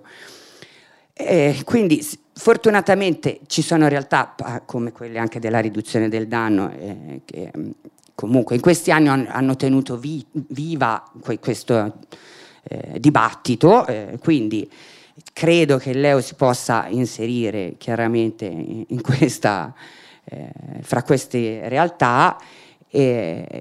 Eh, quindi fortunatamente ci sono realtà come quelle anche della riduzione del danno eh, che comunque in questi anni hanno, hanno tenuto vi, viva questo eh, dibattito, eh, quindi credo che l'E O si possa inserire chiaramente in, in questa, eh, fra queste realtà e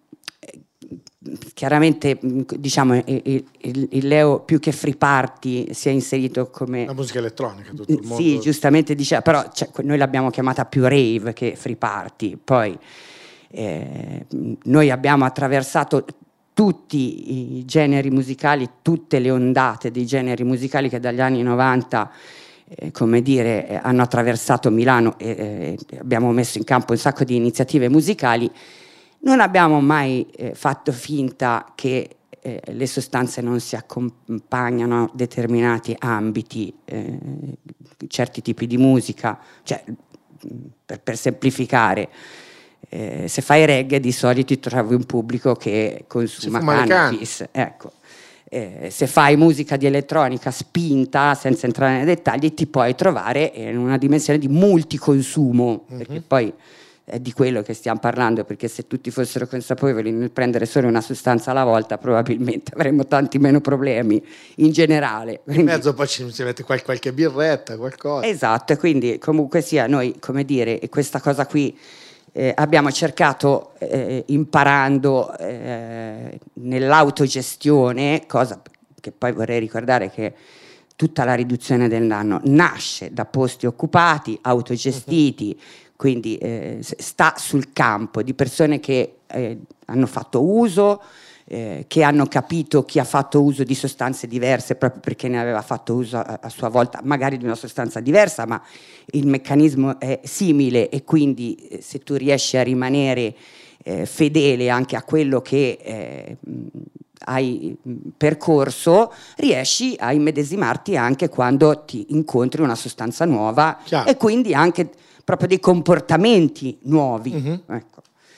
chiaramente diciamo il, il, il Leo più che free party si è inserito come la musica elettronica, tutto il mondo. Sì, giustamente diceva, però cioè, noi l'abbiamo chiamata più rave che free party. Poi eh, noi abbiamo attraversato tutti i generi musicali, tutte le ondate dei generi musicali che dagli anni novanta eh, come dire eh, hanno attraversato Milano e eh, abbiamo messo in campo un sacco di iniziative musicali. Non abbiamo mai eh, fatto finta che eh, le sostanze non si accompagnano a determinati ambiti, eh, certi tipi di musica, cioè, per, per semplificare, eh, se fai reggae di solito trovi un pubblico che consuma cannabis, ecco. Eh, se fai musica di elettronica spinta, senza entrare nei dettagli, ti puoi trovare in una dimensione di multiconsumo, mm-hmm. perché poi è di quello che stiamo parlando, perché se tutti fossero consapevoli nel prendere solo una sostanza alla volta probabilmente avremmo tanti meno problemi in generale. Quindi, in mezzo poi ci mette qualche, qualche birretta, qualcosa. Esatto, e quindi comunque sia noi, come dire, questa cosa qui eh, abbiamo cercato eh, imparando eh, nell'autogestione, cosa che poi vorrei ricordare che tutta la riduzione del danno nasce da posti occupati, autogestiti, uh-huh. Quindi eh, sta sul campo di persone che eh, hanno fatto uso, eh, che hanno capito chi ha fatto uso di sostanze diverse proprio perché ne aveva fatto uso a, a sua volta, magari di una sostanza diversa, ma il meccanismo è simile e quindi eh, se tu riesci a rimanere eh, fedele anche a quello che eh, hai percorso, riesci a immedesimarti anche quando ti incontri una sostanza nuova. Chiaro. E quindi anche proprio dei comportamenti nuovi. Uh-huh. Ecco.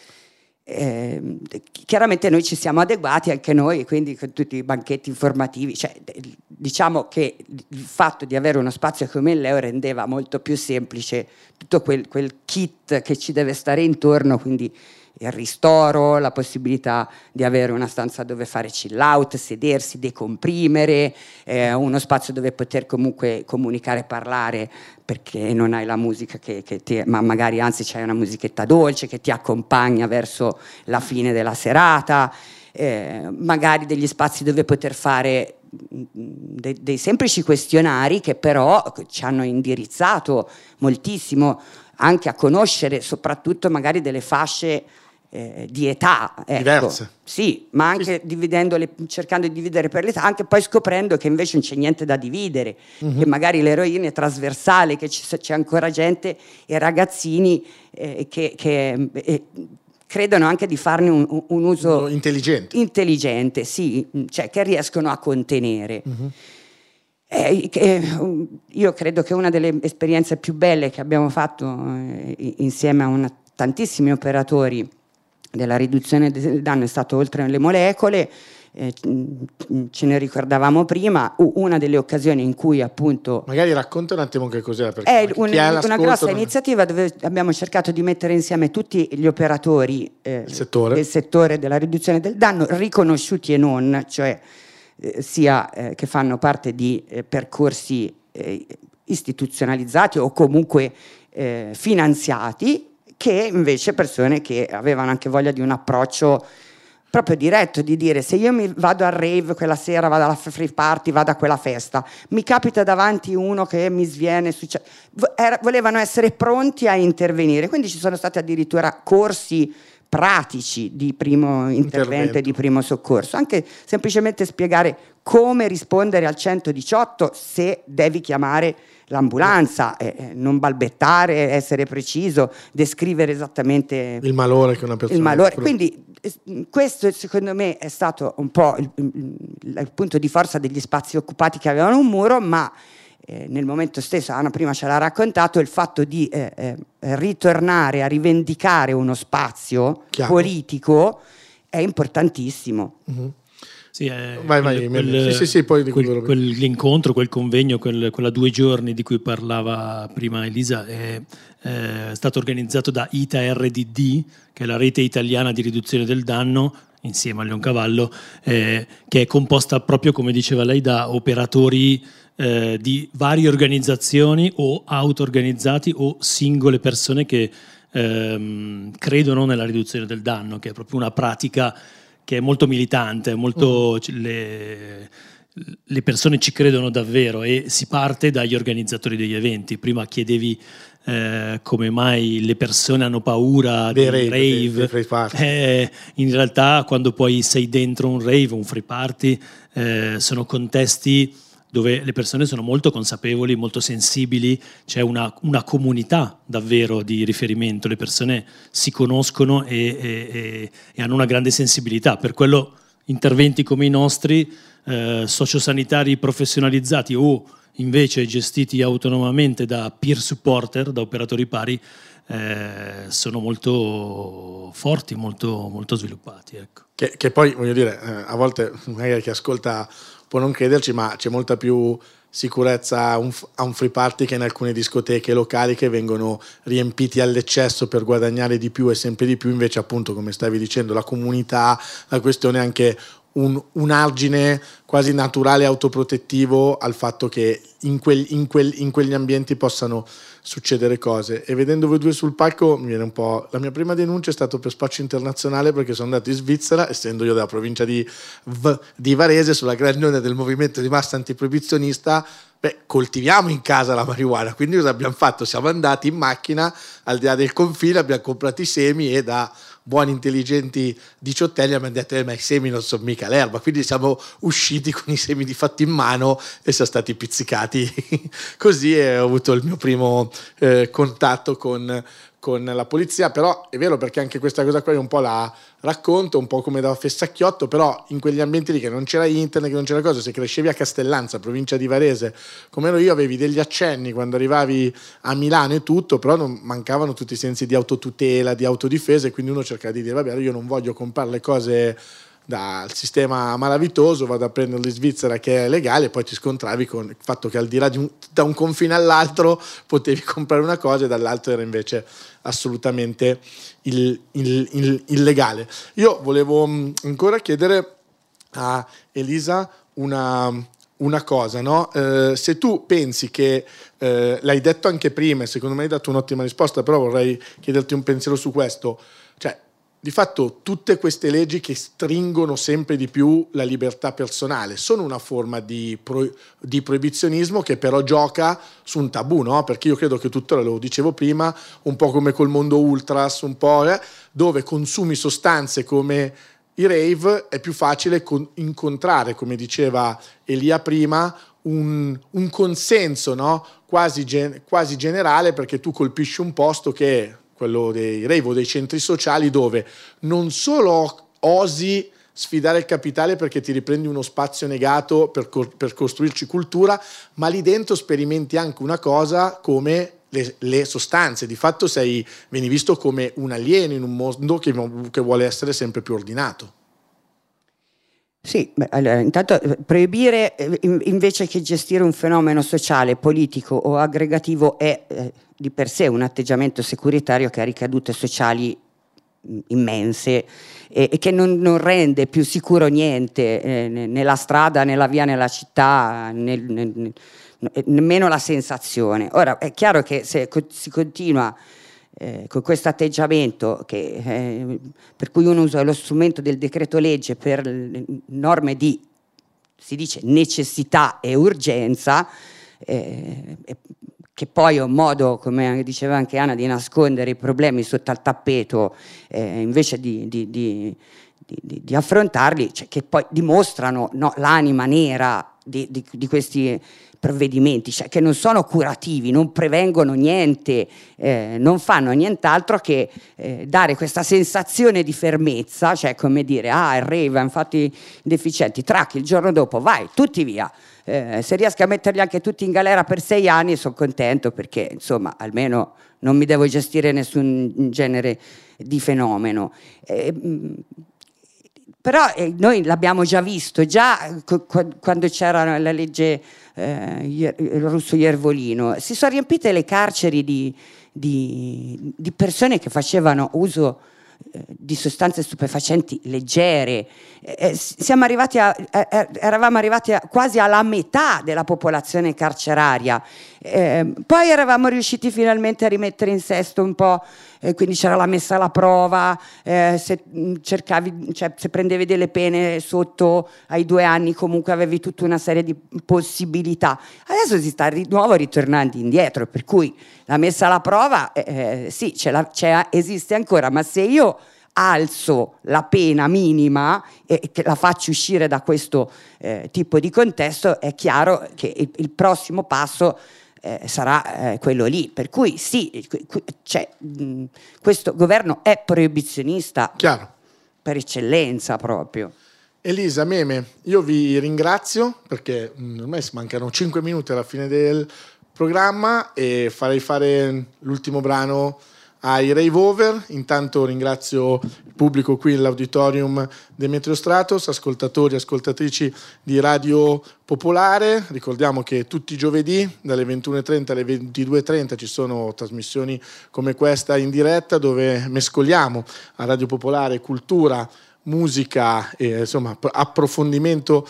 Eh, chiaramente noi ci siamo adeguati anche noi, quindi con tutti i banchetti informativi, cioè, diciamo che il fatto di avere uno spazio come il Leo rendeva molto più semplice tutto quel, quel kit che ci deve stare intorno, quindi il ristoro, la possibilità di avere una stanza dove fare chill out, sedersi, decomprimere, eh, uno spazio dove poter comunque comunicare e parlare, perché non hai la musica che, che ti, ma magari anzi c'hai una musichetta dolce che ti accompagna verso la fine della serata, eh, magari degli spazi dove poter fare dei, dei semplici questionari che però ci hanno indirizzato moltissimo anche a conoscere soprattutto magari delle fasce Eh, di età, ecco. Diverse. Sì, ma anche dividendole, cercando di dividere per l'età, anche poi scoprendo che invece non c'è niente da dividere, uh-huh. che magari l'eroina è trasversale, che c- c'è ancora gente e ragazzini eh, che, che eh, credono anche di farne un, un uso intelligente, intelligente, sì, cioè che riescono a contenere. Uh-huh. Eh, che, io credo che una delle esperienze più belle che abbiamo fatto eh, insieme a una, tantissimi operatori della riduzione del danno è stato oltre le molecole, eh, ce ne ricordavamo prima, una delle occasioni in cui appunto magari racconta un attimo che cos'era, perché è un, una grossa non... iniziativa dove abbiamo cercato di mettere insieme tutti gli operatori eh, settore. del settore della riduzione del danno, riconosciuti e non, cioè eh, sia eh, che fanno parte di eh, percorsi eh, istituzionalizzati o comunque eh, finanziati, che invece persone che avevano anche voglia di un approccio proprio diretto, di dire: se io mi vado al rave quella sera, vado alla free party, vado a quella festa, mi capita davanti uno che mi sviene, succe- era, volevano essere pronti a intervenire, quindi ci sono stati addirittura corsi pratici di primo intervento, intervento e di primo soccorso, anche semplicemente spiegare come rispondere al centodiciotto se devi chiamare l'ambulanza, eh, non balbettare, essere preciso, descrivere esattamente il malore che una persona il malore. Quindi eh, questo secondo me è stato un po' il, il, il punto di forza degli spazi occupati che avevano un muro, ma eh, nel momento stesso, Anna prima ce l'ha raccontato, il fatto di eh, eh, ritornare a rivendicare uno spazio Chiaro. politico è importantissimo. Mm-hmm. Sì, eh, vai, vai, quel, quel, sì, sì, sì, poi di quel, quell'incontro, quel convegno, quel, quella due giorni di cui parlava prima Elisa è, è stato organizzato da I T A R D D, che è la rete italiana di riduzione del danno, insieme a Leoncavallo, eh, che è composta proprio, come diceva lei, da operatori eh, di varie organizzazioni o auto-organizzati o singole persone che ehm, credono nella riduzione del danno, che è proprio una pratica che è molto militante, molto, mm. le, le persone ci credono davvero e si parte dagli organizzatori degli eventi. Prima chiedevi eh, come mai le persone hanno paura dei rave, rave. Dei, dei free eh, in realtà quando poi sei dentro un rave, un free party, eh, sono contesti dove le persone sono molto consapevoli, molto sensibili, c'è una, una comunità davvero di riferimento, le persone si conoscono e, e, e hanno una grande sensibilità. Per quello interventi come i nostri, eh, sociosanitari professionalizzati o invece gestiti autonomamente da peer supporter, da operatori pari, eh, sono molto forti, molto, molto sviluppati. Ecco. Che, che poi, voglio dire, eh, a volte magari chi ascolta può non crederci, ma c'è molta più sicurezza a un, a un free party che in alcune discoteche locali che vengono riempiti all'eccesso per guadagnare di più e sempre di più. Invece, appunto, come stavi dicendo, la comunità, la questione è anche un, un argine quasi naturale autoprotettivo al fatto che in, quel, in, quel, in quegli ambienti possano succedere cose. E vedendo voi due sul palco mi viene un po'... La mia prima denuncia è stata per spaccio internazionale, perché sono andato in Svizzera, essendo io della provincia di, v, di Varese, sulla grande onda del movimento di massa antiproibizionista. Beh, coltiviamo in casa la marijuana, quindi cosa abbiamo fatto? Siamo andati in macchina al di là del confine, abbiamo comprato i semi e da buoni intelligenti diciottenni abbiamo detto eh, ma i semi non sono mica l'erba, quindi siamo usciti con i semi di fatto in mano e siamo stati pizzicati così, e ho avuto il mio primo eh, contatto con, con la polizia. Però è vero, perché anche questa cosa qua io un po' la racconto un po' come da Fessacchiotto, però in quegli ambienti lì che non c'era internet, che non c'era cosa, se crescevi a Castellanza, provincia di Varese, come ero io, avevi degli accenni quando arrivavi a Milano e tutto, però non mancavano tutti i sensi di autotutela, di autodifesa, e quindi uno cercava di dire vabbè, io non voglio comprare le cose dal sistema malavitoso, vado a prenderlo in Svizzera che è legale, e poi ti scontravi con il fatto che al di là di un, da un confine all'altro potevi comprare una cosa e dall'altro era invece assolutamente il, il, il, illegale. Io volevo ancora chiedere a Elisa una, una cosa, no? Eh, se tu pensi che, eh, l'hai detto anche prima e secondo me hai dato un'ottima risposta, però vorrei chiederti un pensiero su questo, cioè di fatto tutte queste leggi che stringono sempre di più la libertà personale sono una forma di, pro, di proibizionismo che però gioca su un tabù, no? Perché io credo che tuttora, lo dicevo prima, un po' come col mondo ultras, un po' eh, dove consumi sostanze come i rave è più facile con, incontrare, come diceva Elia prima, un, un consenso, no? quasi, gen, quasi generale, perché tu colpisci un posto che è quello dei rave o dei centri sociali, dove non solo osi sfidare il capitale perché ti riprendi uno spazio negato per, co- per costruirci cultura, ma lì dentro sperimenti anche una cosa come le, le sostanze. Di fatto sei, vieni visto come un alieno in un mondo che, che vuole essere sempre più ordinato. Sì, beh, allora, intanto proibire invece che gestire un fenomeno sociale, politico o aggregativo è eh, di per sé un atteggiamento securitario che ha ricadute sociali immense e, e che non, non rende più sicuro niente eh, nella strada, nella via, nella città, nel, nel, nemmeno la sensazione. Ora è chiaro che se co- si continua eh, con questo atteggiamento che, eh, per cui uno usa lo strumento del decreto legge per norme di, si dice, necessità e urgenza, eh, che poi è un modo, come diceva anche Anna, di nascondere i problemi sotto al tappeto, eh, invece di, di, di, di, di affrontarli, cioè, che poi dimostrano, no, l'anima nera di, di, di questi provvedimenti, cioè che non sono curativi, non prevengono niente, eh, non fanno nient'altro che eh, dare questa sensazione di fermezza, cioè come dire, ah, il rave, infatti deficienti, track, il giorno dopo, vai, tutti via. Eh, se riesco a metterli anche tutti in galera per sei anni sono contento, perché insomma almeno non mi devo gestire nessun genere di fenomeno. Eh, però eh, noi l'abbiamo già visto, già co- quando c'era la legge eh, il Russo Iervolino, si sono riempite le carceri di, di, di persone che facevano uso di sostanze stupefacenti leggere. Eh, siamo arrivati a, eh, eravamo arrivati a, quasi alla metà della popolazione carceraria, eh, poi eravamo riusciti finalmente a rimettere in sesto un po', eh, quindi c'era la messa alla prova, eh, se cercavi, cioè, se prendevi delle pene sotto ai due anni comunque avevi tutta una serie di possibilità. Adesso si sta di nuovo ritornando indietro, per cui la messa alla prova eh, sì, c'è la, c'è, esiste ancora, ma se io alzo la pena minima e che la faccio uscire da questo eh, tipo di contesto, è chiaro che il, il prossimo passo eh, sarà eh, quello lì. Per cui sì, cioè, mh, questo governo è proibizionista, chiaro, per eccellenza proprio. Elisa, Meme, io vi ringrazio perché mh, ormai mancano cinque minuti alla fine del programma e farei fare l'ultimo brano ai Rave Over. Intanto ringrazio il pubblico qui nell'auditorium Demetrio Stratos, ascoltatori e ascoltatrici di Radio Popolare. Ricordiamo che tutti i giovedì dalle ventuno e trenta alle ventidue e trenta ci sono trasmissioni come questa in diretta, dove mescoliamo a Radio Popolare cultura, musica e insomma approfondimento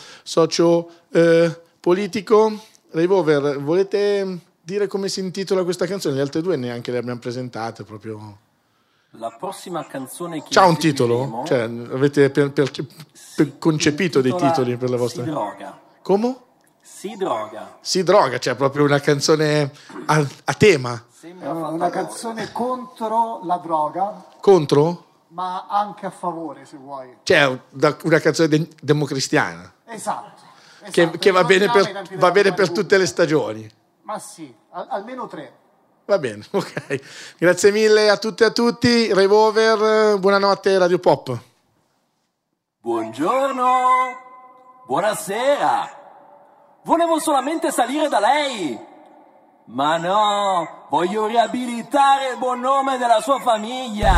socio-politico. Eh, Rave Over, volete dire come si intitola questa canzone? Le altre due neanche le abbiamo presentate proprio. La prossima canzone che c'ha un titolo? Cioè, avete per, per, per sì, concepito dei titoli per la vostra? Si droga. Come? Si droga. Si droga, cioè proprio una canzone a, a tema. È una canzone contro la droga. Contro? Ma anche a favore, se vuoi. Cioè, una canzone de- democristiana. Esatto. esatto. Che, che va bene per, va bene per tutte le stagioni. Ma sì, al- almeno tre. Va bene, ok. Grazie mille a tutte e a tutti. Rave Over, buonanotte Radio Pop. Buongiorno, buonasera. Volevo solamente salire da lei. Ma no, voglio riabilitare il buon nome della sua famiglia.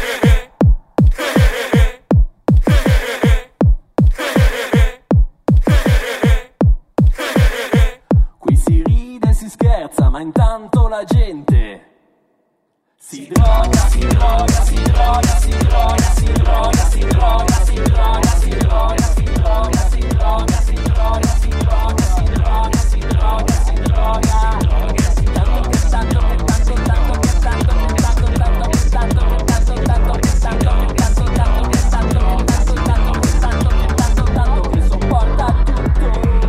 Scherza, ma intanto la gente si droga, si droga, si droga, si droga, si droga, si droga, si droga, si droga, si droga, si droga, si droga, si droga, si droga, si droga, si droga, si droga. Tanto che tanto che tanto tanto che tanto che tanto tanto che tanto che tanto tanto che tanto che tanto tanto che tanto che tanto tanto che tanto che tanto tanto che sopporta tutto.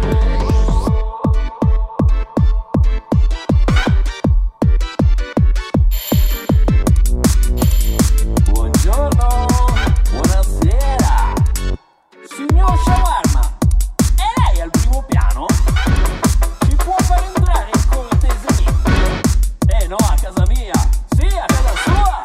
Signor Shawarma, è lei al primo piano? Ci può far entrare cortesemente? Eh no, a casa mia, sì, a casa sua!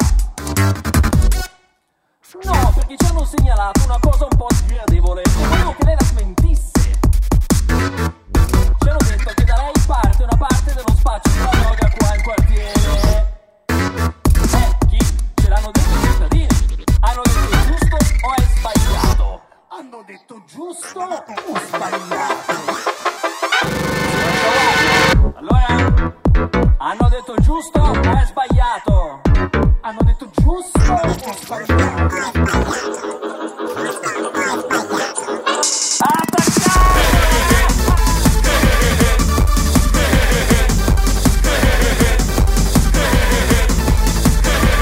No, perché ci hanno segnalato una cosa un po' sgradevole, volevo che lei la smentisse. Ci hanno detto che da lei parte una parte dello spaccio della droga qua in quartiere. Eh, chi? Ce l'hanno detto i cittadini? Hanno detto giusto o è sbagliato? Hanno detto giusto o sbagliato? Allora, hanno detto giusto o è sbagliato? Hanno detto giusto o sbagliato? Attaccare!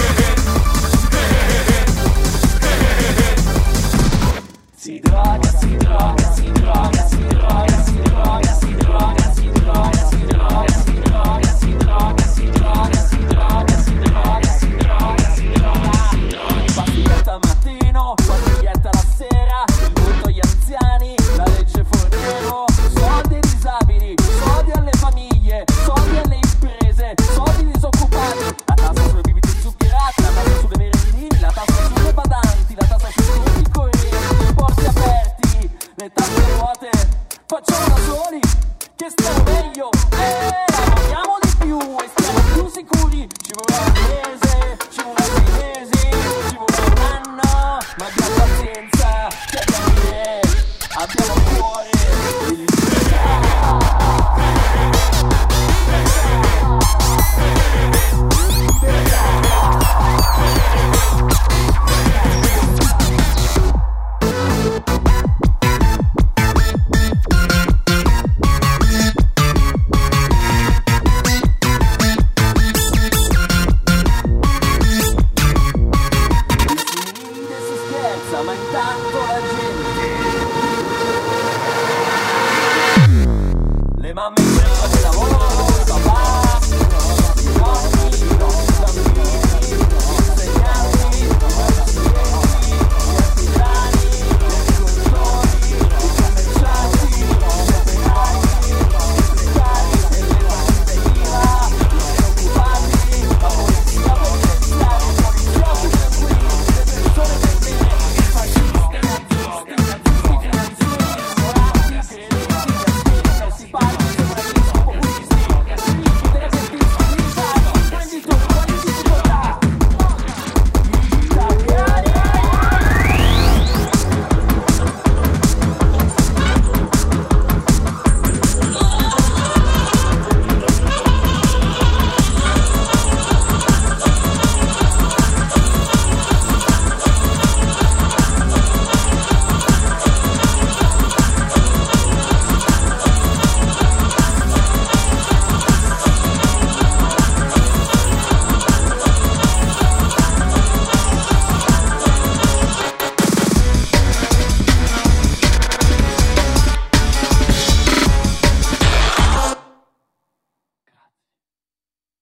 Abbiamo